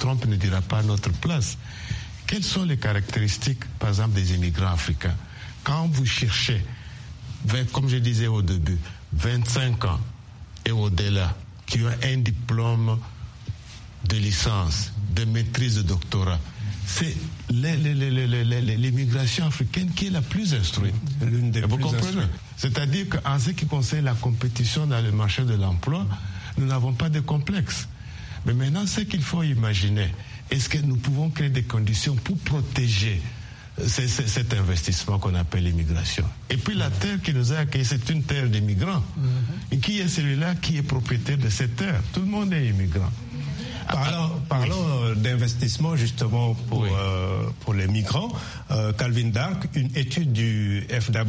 Trump ne dira pas à notre place. Quelles sont les caractéristiques, par exemple, des immigrants africains? Quand vous cherchez, comme je disais au début, 25 ans et au-delà, qui ont un diplôme de licence, de maîtrise de doctorat, c'est l'immigration africaine qui est la plus instruite. L'une des vous plus comprenez? instruites. C'est-à-dire qu'en ce qui concerne la compétition dans le marché de l'emploi, nous n'avons pas de complexe. Mais maintenant, ce qu'il faut imaginer, est-ce que nous pouvons créer des conditions pour protéger cet investissement qu'on appelle l'immigration? Et puis la terre qui nous a accueillis, c'est une terre d'immigrants. Et qui est celui-là qui est propriétaire de cette terre? Tout le monde est immigrant. Parlons d'investissement justement pour les migrants. Calvin Dark, une étude du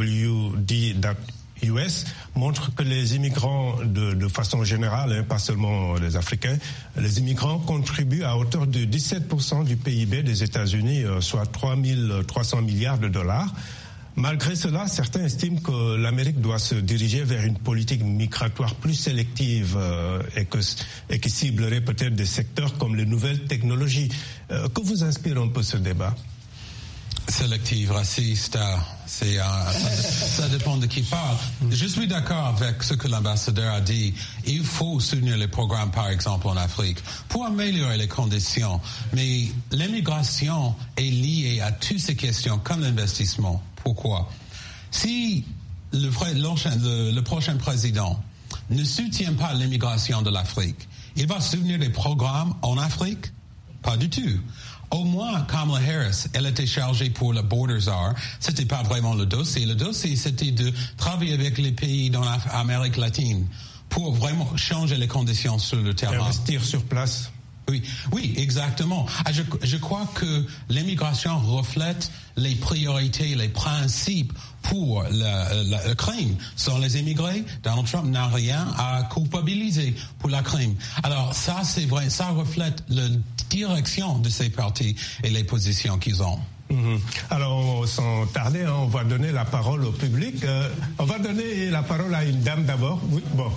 FWD.US montre que les immigrants, de façon générale, pas seulement les Africains, les immigrants contribuent à hauteur de 17% du PIB des États-Unis, soit 3 300 milliards de dollars. Malgré cela, certains estiment que l'Amérique doit se diriger vers une politique migratoire plus sélective et qui ciblerait peut-être des secteurs comme les nouvelles technologies. Que vous inspire un peu ce débat? Sélective, raciste, ça dépend de qui parle. Je suis d'accord avec ce que l'ambassadeur a dit. Il faut soutenir les programmes, par exemple, en Afrique, pour améliorer les conditions. Mais l'immigration est liée à toutes ces questions, comme l'investissement. Pourquoi? Si le prochain président ne soutient pas l'immigration de l'Afrique, il va soutenir des programmes en Afrique? Pas du tout. Au moins, Kamala Harris, elle était chargée pour le Borders Czar. C'était pas vraiment le dossier. Le dossier, c'était de travailler avec les pays dans l'Amérique latine pour vraiment changer les conditions sur le terrain. Investir sur place. Oui, exactement. Je crois que l'immigration reflète les priorités, les principes pour le crime. Sans les immigrés, Donald Trump n'a rien à culpabiliser pour la crime. Alors ça, c'est vrai, ça reflète la direction de ces partis et les positions qu'ils ont. Alors, sans tarder, on va donner la parole au public. On va donner la parole à une dame d'abord. Oui, bon.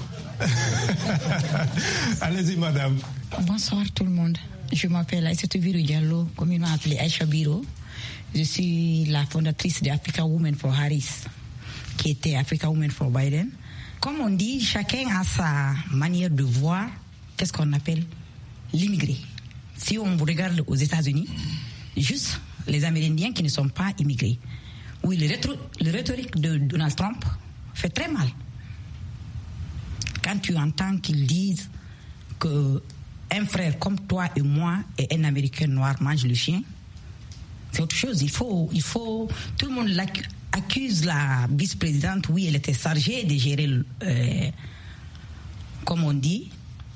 Allez-y, madame. Bonsoir tout le monde. Je m'appelle Aïssatou Biro Diallo, communément appelée Aïcha Biro. Je suis la fondatrice de Africa Women for Harris, qui était Africa Women for Biden. Comme on dit, chacun a sa manière de voir qu'est-ce qu'on appelle l'immigré. Si on regarde aux États-Unis, juste les Amérindiens qui ne sont pas immigrés. Oui, le rhétorique de Donald Trump fait très mal. Quand tu entends qu'ils disent que un frère comme toi et moi et un Américain noir mange le chien, c'est autre chose. Il faut. Tout le monde accuse la vice-présidente. Oui, elle était chargée de gérer, comme on dit,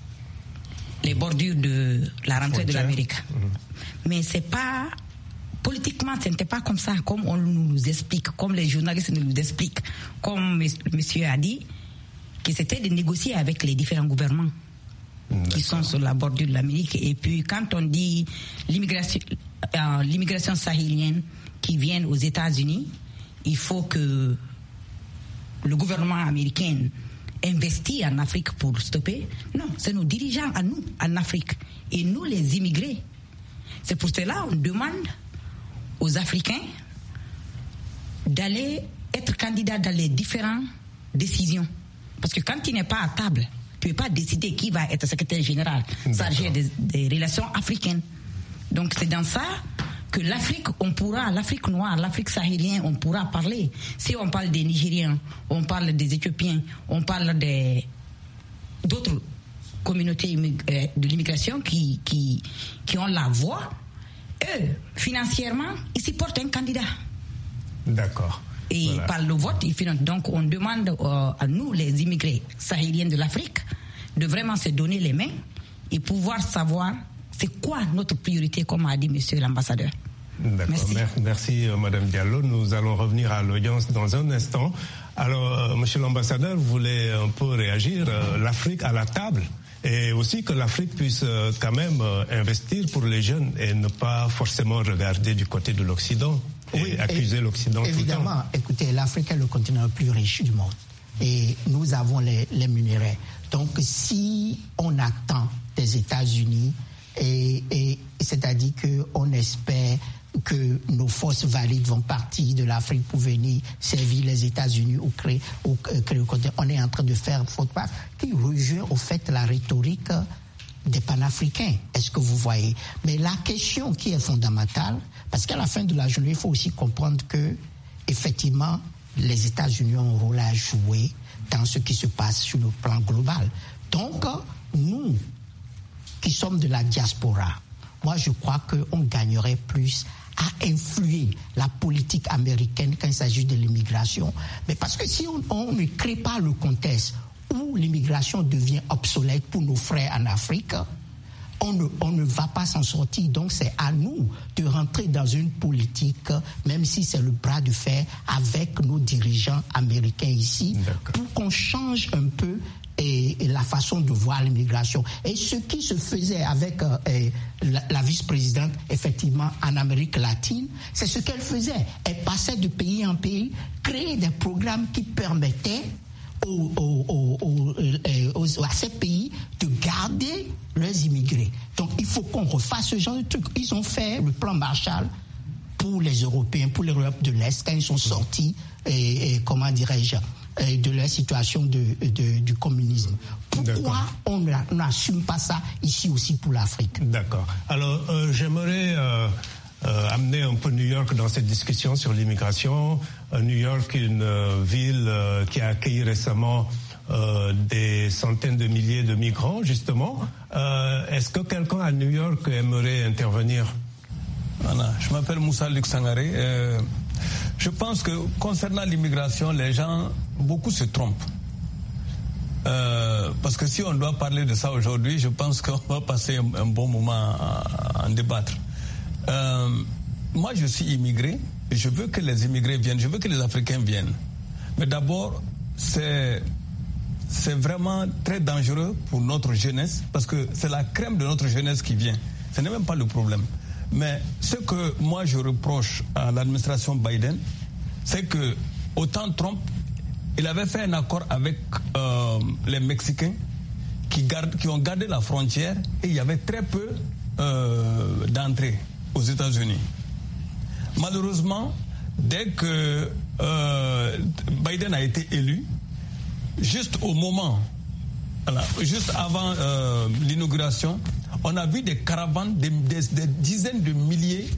les bordures de la rentrée de l'Amérique. Mais c'est pas politiquement, ce n'était pas comme ça, comme on nous explique, comme les journalistes nous expliquent, comme monsieur a dit, que c'était de négocier avec les différents gouvernements qui sont sur la bordure de l'Amérique. Et puis quand on dit l'immigration sahélienne qui vient aux États-Unis, il faut que le gouvernement américain investit en Afrique pour stopper. Non, c'est nos dirigeants à nous, en Afrique, et nous les immigrés. C'est pour cela qu'on demande aux Africains d'aller être candidats dans les différentes décisions. Parce que quand tu n'es pas à table, tu ne peux pas décider qui va être secrétaire général chargé des relations africaines. Donc c'est dans ça que l'Afrique noire, l'Afrique sahélienne, on pourra parler. Si on parle des Nigériens, on parle des Éthiopiens, on parle d'autres communautés de l'immigration qui ont la voix, eux, financièrement, ils supportent un candidat. D'accord. Et voilà. Par le vote, ils financent. Donc on demande à nous, les immigrés sahéliens de l'Afrique, de vraiment se donner les mains et pouvoir savoir c'est quoi notre priorité, comme a dit monsieur l'ambassadeur. D'accord. Merci Madame Diallo. Nous allons revenir à l'audience dans un instant. Alors, monsieur l'ambassadeur, vous voulez un peu réagir, l'Afrique à la table, et aussi que l'Afrique puisse quand même investir pour les jeunes et ne pas forcément regarder du côté de l'Occident et accuser l'Occident tout le temps. Évidemment, écoutez, l'Afrique est le continent le plus riche du monde et nous avons les minerais. Donc, si on attend des États-Unis, et c'est-à-dire qu'on espère que nos forces valides vont partir de l'Afrique pour venir servir les États-Unis ou créer le continent. On est en train de faire faute passe qui rejoint au fait la rhétorique des panafricains. Est-ce que vous voyez? Mais la question qui est fondamentale, parce qu'à la fin de la journée, il faut aussi comprendre que, effectivement, les États-Unis ont un rôle à jouer dans ce qui se passe sur le plan global. Donc, nous, qui sommes de la diaspora, moi, je crois qu'on gagnerait plus à influer la politique américaine quand il s'agit de l'immigration. Mais parce que si on ne crée pas le contexte où l'immigration devient obsolète pour nos frères en Afrique, on ne va pas s'en sortir. Donc c'est à nous de rentrer dans une politique, même si c'est le bras de fer avec nos dirigeants américains ici, pour qu'on change un peu la façon de voir l'immigration. Et ce qui se faisait avec la vice-présidente, effectivement, en Amérique latine, c'est ce qu'elle faisait. Elle passait de pays en pays, créait des programmes qui permettaient à ces pays de garder leurs immigrés. Donc il faut qu'on refasse ce genre de truc. Ils ont fait le plan Marshall pour les Européens, pour l'Europe de l'Est, quand ils sont sortis, comment dirais-je, de la situation du communisme. Pourquoi on n'assume pas ça ici aussi pour l'Afrique? D'accord. Alors, j'aimerais amener un peu New York dans cette discussion sur l'immigration. New York, une ville qui a accueilli récemment des centaines de milliers de migrants, justement. Est-ce que quelqu'un à New York aimerait intervenir? Voilà. Je m'appelle Moussa Luc Sangaré. Je pense que concernant l'immigration, les gens, beaucoup se trompent. Parce que si on doit parler de ça aujourd'hui, je pense qu'on va passer un bon moment à en débattre. Moi, je suis immigré et je veux que les immigrés viennent, je veux que les Africains viennent. Mais d'abord, c'est vraiment très dangereux pour notre jeunesse parce que c'est la crème de notre jeunesse qui vient. Ce n'est même pas le problème. Mais ce que moi je reproche à l'administration Biden, c'est que autant Trump, il avait fait un accord avec les Mexicains qui ont gardé la frontière et il y avait très peu d'entrées aux États-Unis. Malheureusement, dès que Biden a été élu, juste au moment, juste avant l'inauguration, on a vu des caravanes, des dizaines de milliers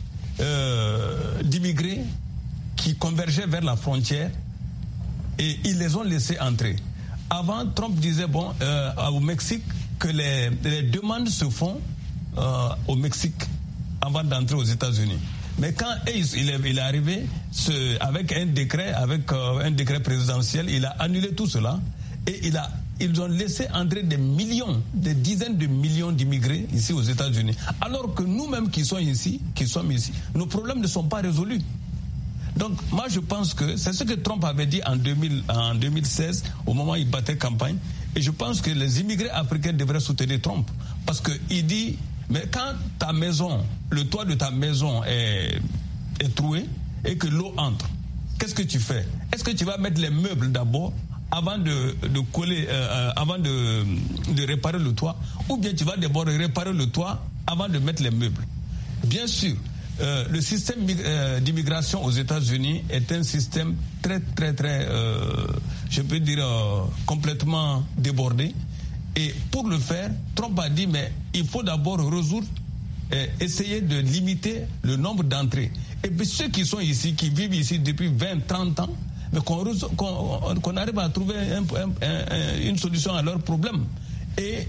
d'immigrés qui convergeaient vers la frontière et ils les ont laissés entrer. Avant, Trump disait au Mexique que les demandes se font au Mexique avant d'entrer aux États-Unis. Mais quand il est arrivé avec un décret présidentiel, il a annulé tout cela et ils ont laissé entrer des dizaines de millions d'immigrés ici aux États-Unis. Alors que nous-mêmes qui sommes ici, nos problèmes ne sont pas résolus. Donc moi je pense que c'est ce que Trump avait dit en 2016 au moment où il battait campagne. Et je pense que les immigrés africains devraient soutenir Trump. Parce qu'il dit, mais quand le toit de ta maison est troué et que l'eau entre, qu'est-ce que tu fais? Est-ce que tu vas mettre les meubles d'abord avant de coller, avant de réparer le toit, ou bien tu vas d'abord réparer le toit avant de mettre les meubles? Bien sûr, le système d'immigration aux États-Unis est un système très, très, très, je peux dire, complètement débordé. Et pour le faire, Trump a dit, mais il faut d'abord essayer de limiter le nombre d'entrées. Et puis ceux qui sont ici, qui vivent ici depuis 20, 30 ans, mais qu'on arrive à trouver une solution à leurs problèmes et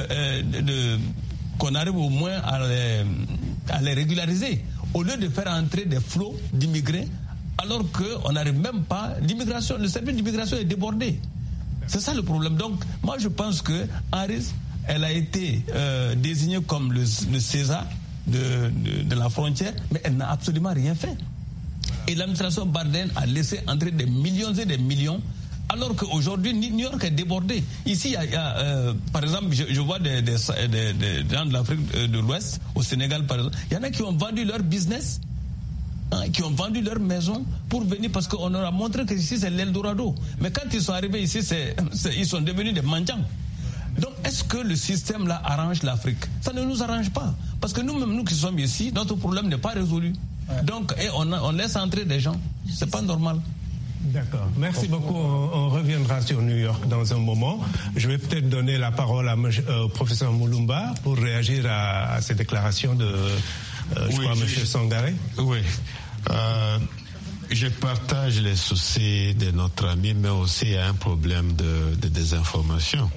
qu'on arrive au moins à les régulariser au lieu de faire entrer des flots d'immigrés alors qu'on n'arrive même pas. Le service d'immigration est débordé. C'est ça le problème. Donc moi je pense que Harris, elle a été désignée comme le César de la frontière, mais elle n'a absolument rien fait. Et l'administration Biden a laissé entrer des millions et des millions, alors qu'aujourd'hui, New York est débordé. Ici, il y a par exemple, je vois des gens de l'Afrique de l'Ouest, au Sénégal par exemple, il y en a qui ont vendu leur business, qui ont vendu leur maison pour venir, parce qu'on leur a montré que ici c'est l'Eldorado. Mais quand ils sont arrivés ici, ils sont devenus des mendiants. Donc, est-ce que le système là arrange l'Afrique? Ça ne nous arrange pas. Parce que nous-mêmes, nous qui sommes ici, notre problème n'est pas résolu. Donc, on laisse entrer des gens. C'est pas normal. D'accord. Merci beaucoup. On reviendra sur New York dans un moment. Je vais peut-être donner la parole au professeur Mulumba pour réagir à ces déclarations de, M. Sangaré. Oui. Je partage les soucis de notre ami, mais aussi il y a un problème de désinformation.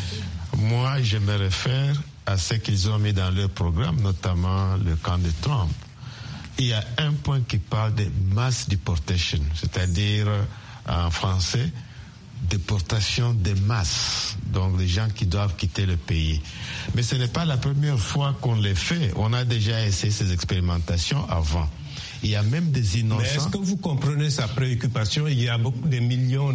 Moi, je me réfère à ce qu'ils ont mis dans leur programme, notamment le camp de Trump. Il y a un point qui parle de mass deportation, c'est-à-dire en français, déportation de masse, donc les gens qui doivent quitter le pays. Mais ce n'est pas la première fois qu'on les fait. On a déjà essayé ces expérimentations avant. Il y a même des innocents. Mais est-ce que vous comprenez sa préoccupation? Il y a des millions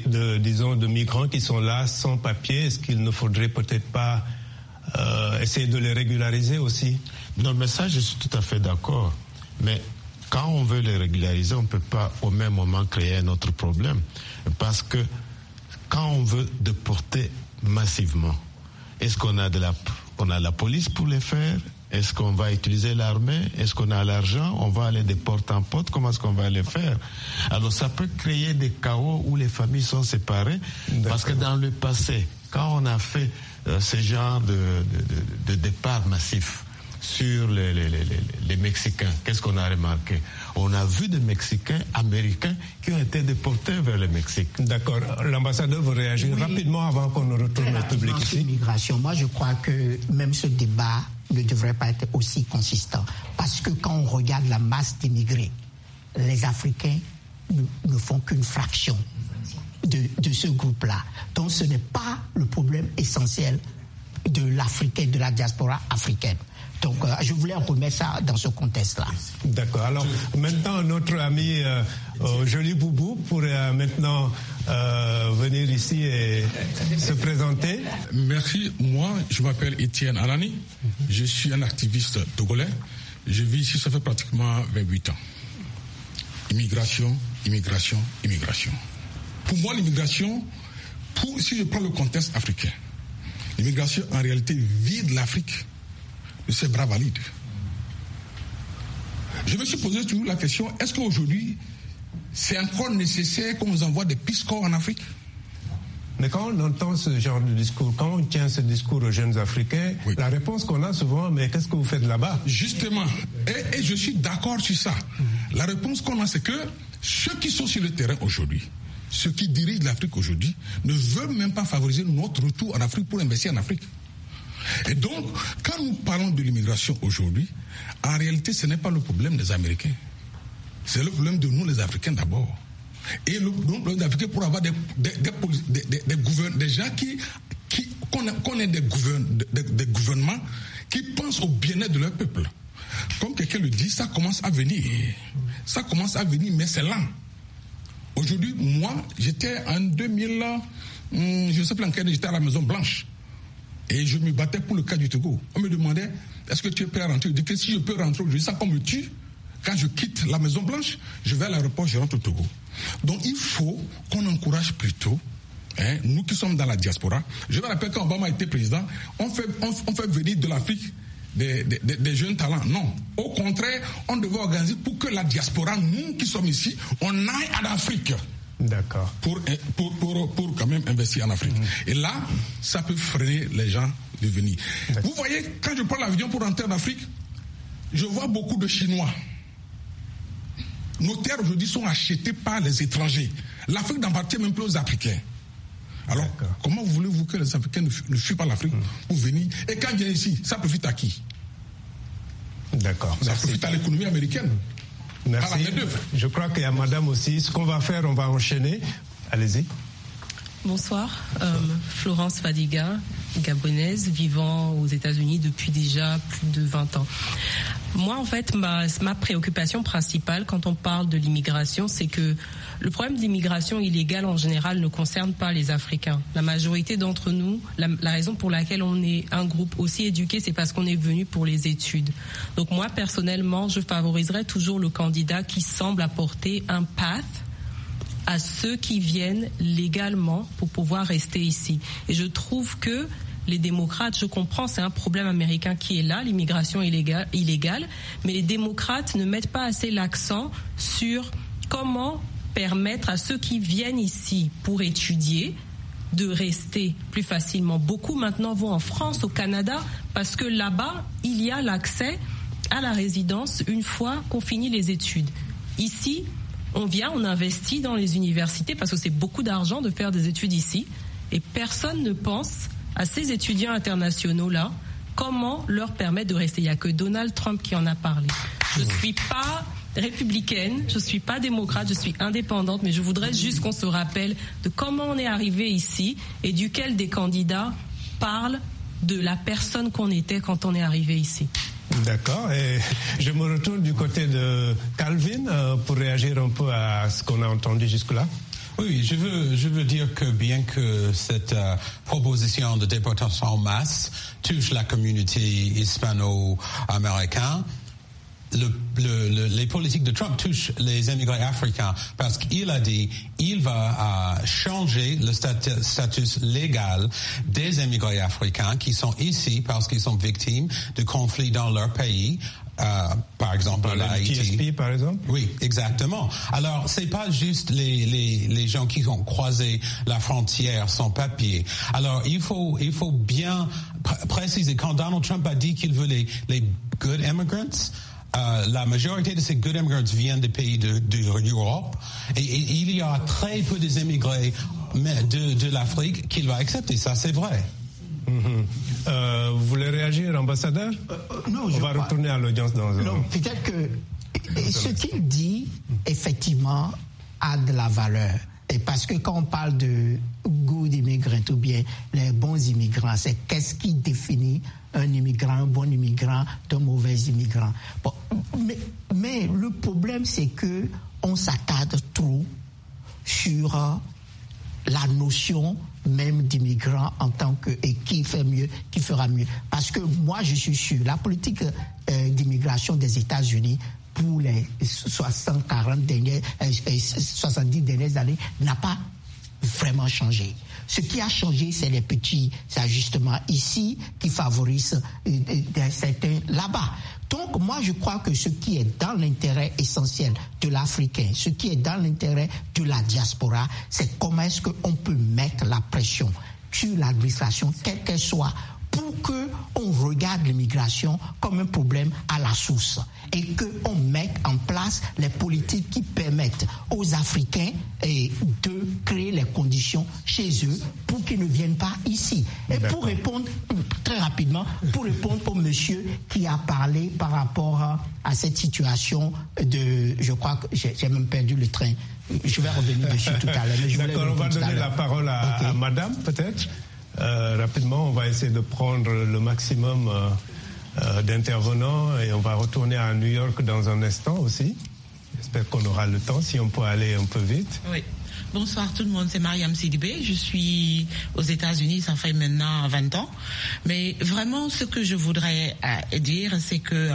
de migrants qui sont là sans papier. Est-ce qu'il ne faudrait peut-être pas essayer de les régulariser aussi? Non, mais ça, je suis tout à fait d'accord. Mais quand on veut les régulariser, on ne peut pas au même moment créer un autre problème. Parce que quand on veut déporter massivement, est-ce qu'on a la police pour les faire? Est-ce qu'on va utiliser l'armée? Est-ce qu'on a l'argent? On va aller de porte en porte? Comment est-ce qu'on va les faire? Alors ça peut créer des chaos où les familles sont séparées. Parce que dans le passé, quand on a fait ce genre de départ massif sur les Mexicains, qu'est-ce qu'on a remarqué? On a vu des Mexicains américains qui ont été déportés vers le Mexique. D'accord. L'ambassadeur veut réagir rapidement avant qu'on ne retourne au public ici. L'immigration, moi je crois que même ce débat ne devrait pas être aussi consistant. Parce que quand on regarde la masse d'immigrés, les Africains ne font qu'une fraction de ce groupe-là. Donc ce n'est pas le problème essentiel de l'Africain, de la diaspora africaine. Donc je voulais remettre ça dans ce contexte-là. D'accord. Alors maintenant notre ami Joli Boubou pourrait maintenant venir ici et se présenter. Merci. Moi, je m'appelle Étienne Alani. Je suis un activiste togolais. Je vis ici, ça fait pratiquement 28 ans. Immigration, immigration, immigration. Pour moi, l'immigration, si je prends le contexte africain, l'immigration en réalité vide l'Afrique de ses bras valides. Je me suis posé toujours la question, est-ce qu'aujourd'hui, c'est encore nécessaire qu'on nous envoie des Peace-Corps en Afrique? Mais quand on entend ce genre de discours, quand on tient ce discours aux jeunes Africains, oui, la réponse qu'on a souvent, mais qu'est-ce que vous faites là-bas? Justement, et je suis d'accord sur ça. La réponse qu'on a, c'est que ceux qui sont sur le terrain aujourd'hui, ceux qui dirigent l'Afrique aujourd'hui, ne veulent même pas favoriser notre retour en Afrique pour investir en Afrique. Et donc, quand nous parlons de l'immigration aujourd'hui, en réalité, ce n'est pas le problème des Américains. C'est le problème de nous, les Africains, d'abord. Et le problème des Africains pour avoir des gens qu'on ait des gouvernements qui pensent au bien-être de leur peuple. Comme quelqu'un le dit, ça commence à venir. Ça commence à venir, mais c'est lent. Aujourd'hui, moi, j'étais en 2000, je ne sais plus en quelle année, j'étais à la Maison Blanche. Et je me battais pour le cas du Togo. On me demandait, est-ce que tu es prêt à rentrer? Je dis que si je peux rentrer aujourd'hui, ça qu'on me tue. Quand je quitte la Maison Blanche, je vais à l'aéroport, je rentre au Togo. Donc il faut qu'on encourage plutôt, nous qui sommes dans la diaspora. Je me rappelle quand Obama était président, on fait venir de l'Afrique des jeunes talents. Non. Au contraire, on devait organiser pour que la diaspora, nous qui sommes ici, on aille en Afrique. D'accord. Pour quand même investir en Afrique. Et là, ça peut freiner les gens de venir. D'accord. Vous voyez, quand je prends l'avion pour rentrer en Afrique, je vois beaucoup de Chinois. Nos terres aujourd'hui sont achetées par les étrangers. L'Afrique n'appartient même plus aux Africains. Alors, comment voulez-vous que les Africains ne fuient pas l'Afrique pour venir? Et quand ils viennent ici, ça profite à qui? D'accord. Ça profite à l'économie américaine. Merci. Je crois qu'il y a madame aussi. Ce qu'on va faire, on va enchaîner. Allez-y. Bonsoir. Florence Fadiga, gabonaise, vivant aux États-Unis depuis déjà plus de 20 ans. Moi, en fait, ma préoccupation principale quand on parle de l'immigration, c'est que le problème de l'immigration illégale en général ne concerne pas les Africains. La majorité d'entre nous, la raison pour laquelle on est un groupe aussi éduqué, c'est parce qu'on est venu pour les études. Donc moi, personnellement, je favoriserais toujours le candidat qui semble apporter un path à ceux qui viennent légalement pour pouvoir rester ici. Et je trouve que les démocrates, je comprends, c'est un problème américain qui est là, l'immigration illégale, mais les démocrates ne mettent pas assez l'accent sur comment permettre à ceux qui viennent ici pour étudier de rester plus facilement. Beaucoup maintenant vont en France, au Canada, parce que là-bas, il y a l'accès à la résidence une fois qu'on finit les études. Ici, on vient, on investit dans les universités parce que c'est beaucoup d'argent de faire des études ici et personne ne pense à ces étudiants internationaux-là, comment leur permettre de rester. Il n'y a que Donald Trump qui en a parlé. Je ne suis pas républicaine, je ne suis pas démocrate, je suis indépendante, mais je voudrais juste qu'on se rappelle de comment on est arrivé ici et duquel des candidats parlent de la personne qu'on était quand on est arrivé ici. D'accord, et je me retourne du côté de Calvin pour réagir un peu à ce qu'on a entendu jusque-là. Oui, je veux dire que bien que cette proposition de déportation en masse touche la communauté hispano-américaine, les politiques de Trump touchent les immigrés africains parce qu'il a dit il va changer le statut légal des immigrés africains qui sont ici parce qu'ils sont victimes de conflits dans leur pays. Par exemple, l'Haïti. TSP, par exemple? Oui, exactement. Alors, c'est pas juste les gens qui ont croisé la frontière sans papier. Alors, il faut bien préciser, quand Donald Trump a dit qu'il veut les good immigrants, la majorité de ces good immigrants viennent des pays de l'Europe et il y a très peu des immigrés de l'Afrique qu'il va accepter. Ça, c'est vrai. Vous voulez réagir, ambassadeur? Non, on va retourner à l'audience dans un... Non, peut-être que ce qu'il dit, effectivement, a de la valeur. Et parce que quand on parle de good immigrants ou bien les bons immigrants, c'est qu'est-ce qui définit un immigrant, un bon immigrant, d'un mauvais immigrant. Bon, mais le problème, c'est que on s'attarde trop sur la notion même d'immigrant en tant que et qui fait mieux, qui fera mieux. Parce que moi, je suis sûr, la politique d'immigration des États-Unis pour les 70 dernières années n'a pas vraiment changé. Ce qui a changé, c'est les petits ajustements ici qui favorisent certains là-bas. Donc, moi, je crois que ce qui est dans l'intérêt essentiel de l'Africain, ce qui est dans l'intérêt de la diaspora, c'est comment est-ce qu'on peut mettre la pression sur l'administration, quelle qu'elle soit, pour qu'on regarde l'immigration comme un problème à la source et qu'on mette en place les politiques qui permettent aux Africains de créer les conditions chez eux pour qu'ils ne viennent pas ici. Et pour répondre très rapidement, pour répondre au monsieur qui a parlé par rapport à cette situation de... Je crois que j'ai même perdu le train. Je vais revenir dessus tout à l'heure. D'accord, on va donner la parole à madame, peut-être. Rapidement, on va essayer de prendre le maximum d'intervenants et on va retourner à New York dans un instant aussi. J'espère qu'on aura le temps, si on peut aller un peu vite. Oui. Bonsoir tout le monde, c'est Mariam Sidibé. Je suis aux États-Unis, ça fait maintenant 20 ans. Mais vraiment, ce que je voudrais dire, c'est que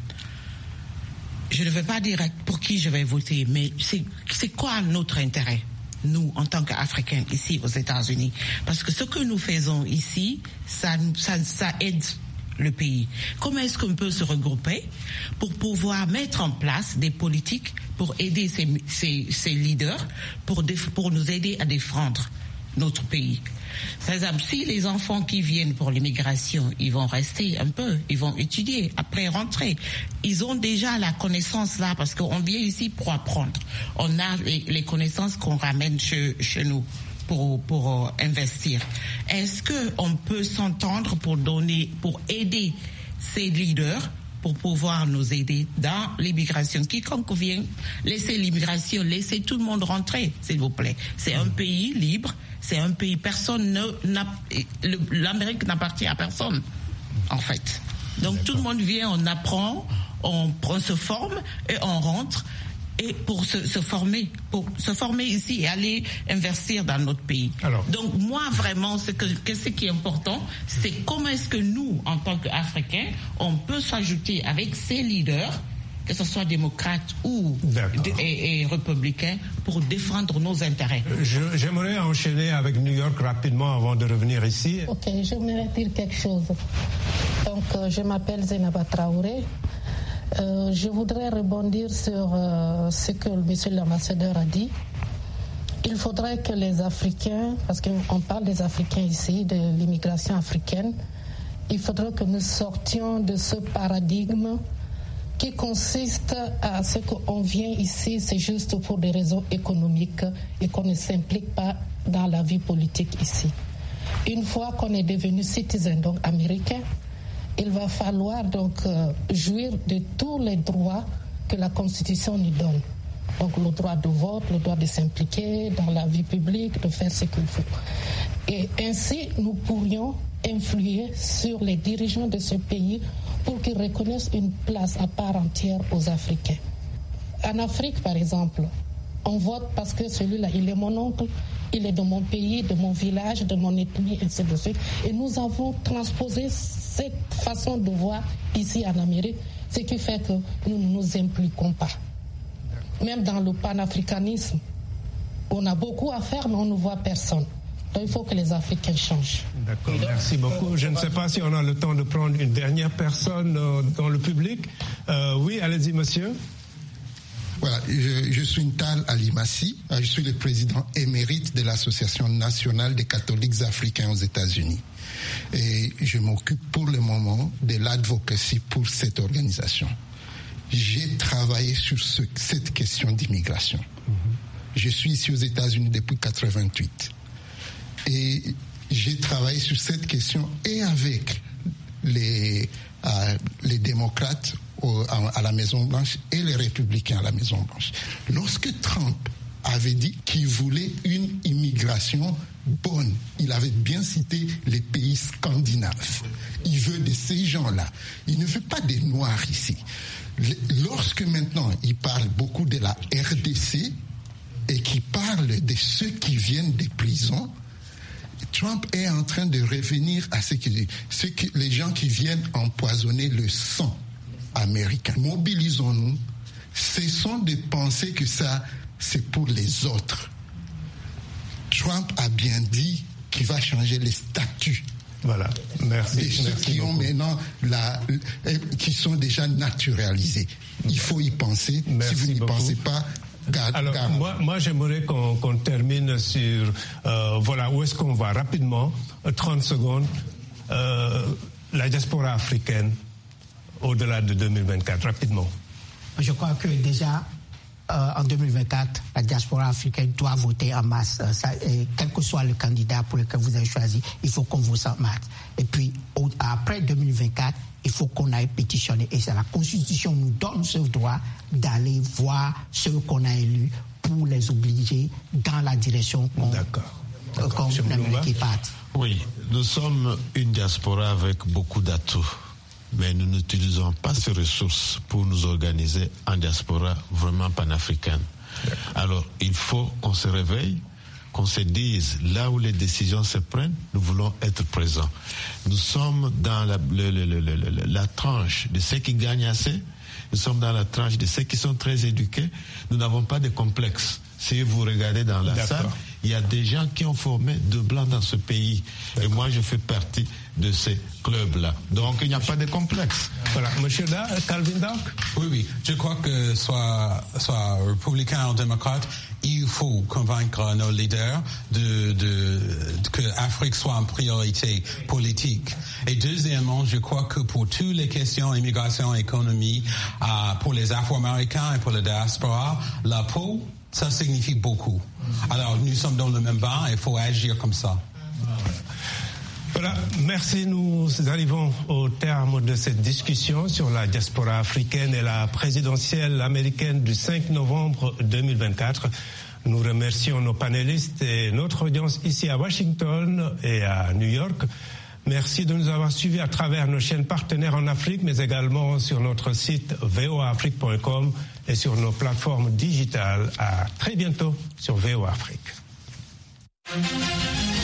je ne veux pas dire pour qui je vais voter, mais c'est quoi notre intérêt? Nous, en tant qu'Africains, ici aux États-Unis. Parce que ce que nous faisons ici, ça aide le pays. Comment est-ce qu'on peut se regrouper pour pouvoir mettre en place des politiques pour aider ces leaders, pour nous aider à défendre notre pays? Par exemple, si les enfants qui viennent pour l'immigration, ils vont rester un peu, ils vont étudier, après rentrer. Ils ont déjà la connaissance là, parce qu'on vient ici pour apprendre. On a les connaissances qu'on ramène chez nous pour investir. Est-ce qu'on peut s'entendre pour aider ces leaders pour pouvoir nous aider dans l'immigration? Quiconque vient, laissez l'immigration, laissez tout le monde rentrer, s'il vous plaît. C'est un pays libre. C'est un pays, l'Amérique n'appartient à personne, en fait. Donc tout le monde vient, on apprend, on se forme et on rentre et pour se former ici et aller investir dans notre pays. Donc moi vraiment, ce qui est important, c'est comment est-ce que nous, en tant qu'Africains, on peut s'ajouter avec ces leaders que ce soit démocrate ou et républicain, pour défendre nos intérêts. J'aimerais enchaîner avec New York rapidement avant de revenir ici. Ok, j'aimerais dire quelque chose. Donc, je m'appelle Zainaba Traoré. Je voudrais rebondir sur ce que monsieur l'ambassadeur a dit. Il faudrait que les Africains, parce qu'on parle des Africains ici, de l'immigration africaine, il faudrait que nous sortions de ce paradigme qui consiste à ce qu'on vient ici, c'est juste pour des raisons économiques et qu'on ne s'implique pas dans la vie politique ici. Une fois qu'on est devenu citoyen donc américain, il va falloir donc jouir de tous les droits que la Constitution nous donne. Donc le droit de vote, le droit de s'impliquer dans la vie publique, de faire ce qu'il faut. Et ainsi, nous pourrions influer sur les dirigeants de ce pays pour qu'ils reconnaissent une place à part entière aux Africains. En Afrique, par exemple, on vote parce que celui-là, il est mon oncle, il est de mon pays, de mon village, de mon ethnie, ainsi de suite. Et nous avons transposé cette façon de voir ici en Amérique, ce qui fait que nous ne nous impliquons pas. Même dans le panafricanisme, on a beaucoup à faire, mais on ne voit personne. Donc il faut que les Africains changent. D'accord, merci beaucoup. Je ne sais pas si on a le temps de prendre une dernière personne dans le public. Oui, allez-y, monsieur. Voilà, je suis Ntal Alimassi, je suis le président émérite de l'Association nationale des catholiques africains aux États-Unis. Et je m'occupe pour le moment de l'advocacy pour cette organisation. J'ai travaillé sur cette question d'immigration. Je suis ici aux États-Unis depuis 1988. Et j'ai travaillé sur cette question et avec les démocrates à la Maison-Blanche et les républicains à la Maison-Blanche. Lorsque Trump avait dit qu'il voulait une immigration bonne, il avait bien cité les pays scandinaves. Il veut de ces gens-là. Il ne veut pas des Noirs ici. Lorsque maintenant il parle beaucoup de la RDC et qu'il parle de ceux qui viennent des prisons, Trump est en train de revenir à ce qu'il dit. Les gens qui viennent empoisonner le sang américain. Mobilisons-nous. Cessons de penser que ça, c'est pour les autres. Trump a bien dit qu'il va changer les statuts. Voilà, merci. Et ceux qui ont maintenant qui sont déjà naturalisés. Il faut y penser. Merci si vous n'y pensez pas, alors, moi j'aimerais qu'on termine sur voilà, où est-ce qu'on va rapidement, 30 secondes, la diaspora africaine au-delà de 2024, rapidement. Je crois que déjà en 2024, la diaspora africaine doit voter en masse. Quel que soit le candidat pour lequel vous avez choisi, il faut qu'on vote en masse. Et puis, après 2024, il faut qu'on aille pétitionner. Et c'est la Constitution nous donne ce droit d'aller voir ceux qu'on a élus pour les obliger dans la direction qu'on aimerait qu'ils partent. Oui, nous sommes une diaspora avec beaucoup d'atouts. Mais nous n'utilisons pas ces ressources pour nous organiser en diaspora vraiment panafricaine. Alors, il faut qu'on se réveille, qu'on se dise, là où les décisions se prennent, nous voulons être présents. Nous sommes dans la tranche de ceux qui gagnent assez, nous sommes dans la tranche de ceux qui sont très éduqués, nous n'avons pas de complexe. Si vous regardez dans la salle, il y a des gens qui ont formé de blancs dans ce pays. Et moi, je fais partie de ces clubs-là. Donc, il n'y a pas de complexe. Voilà. Monsieur Calvin Dark? Oui. Je crois que soit républicain ou démocrate, il faut convaincre nos leaders que l'Afrique soit en priorité politique. Et deuxièmement, je crois que pour toutes les questions immigration, économie, pour les Afro-Américains et pour la diaspora, la peau, ça signifie beaucoup. Alors, nous sommes dans le même bain et il faut agir comme ça. Voilà, merci. Nous arrivons au terme de cette discussion sur la diaspora africaine et la présidentielle américaine du 5 novembre 2024. Nous remercions nos panélistes et notre audience ici à Washington et à New York. Merci de nous avoir suivis à travers nos chaînes partenaires en Afrique, mais également sur notre site voaafrique.com et sur nos plateformes digitales. À très bientôt sur VOA Afrique.